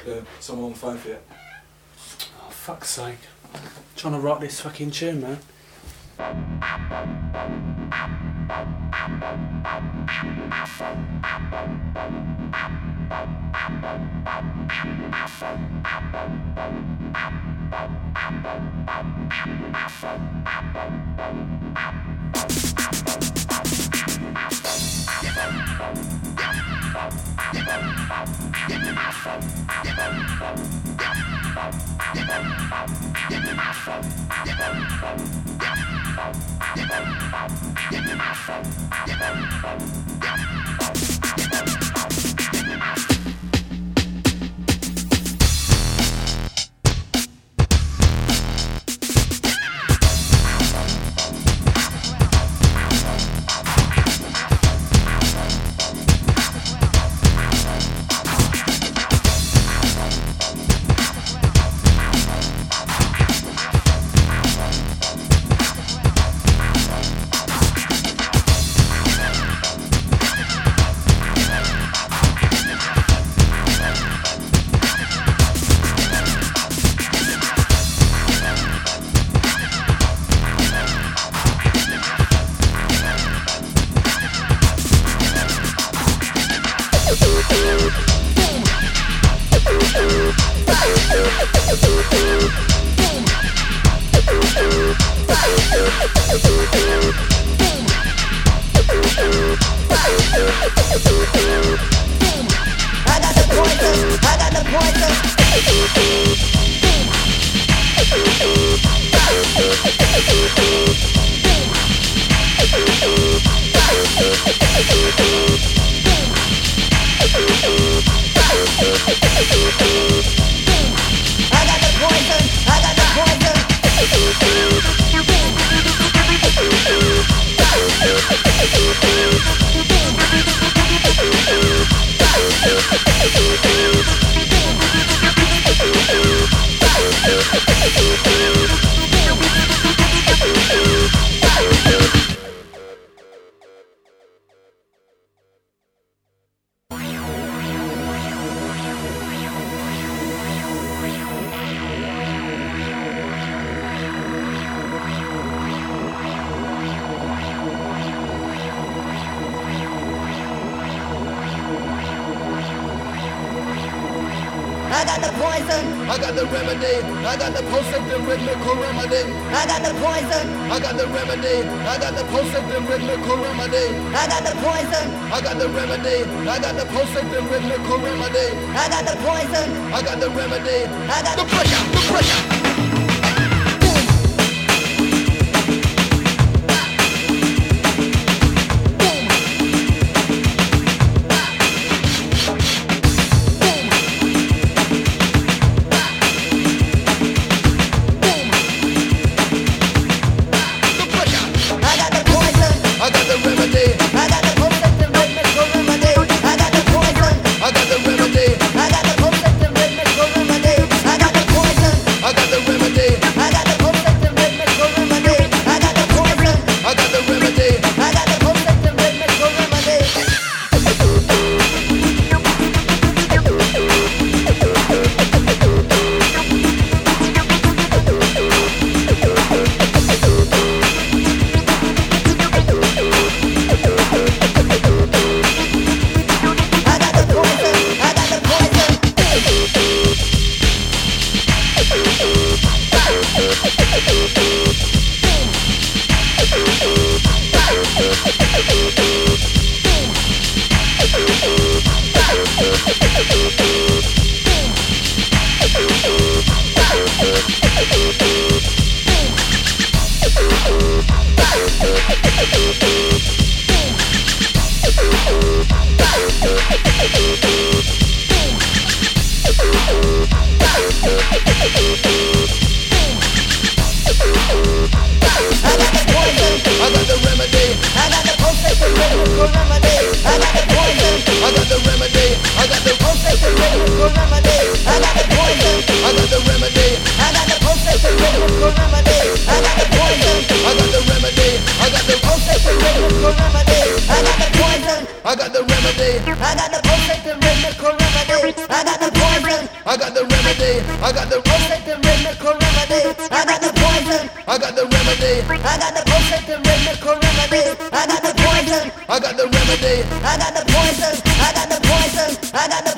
someone on the phone for you. Oh, fuck's sake. I'm trying to rock this fucking tune, man. I got the poison. I got the remedy. I got the pulsating rhythmical remedy. I got the poison. I got the remedy. I got the pulsating rhythmical remedy. I got the poison. I got the remedy. I got the pulsating rhythmical remedy. I got the poison. I got the remedy. I got the pressure. The pressure. I got the remedy. I got the pulsating I got the potent and rhythmical remedy. I got the poison. I got the remedy. I got the potent and rhythmical remedy. I got the poison. I got the remedy. I got the poison. I got the poison. I got the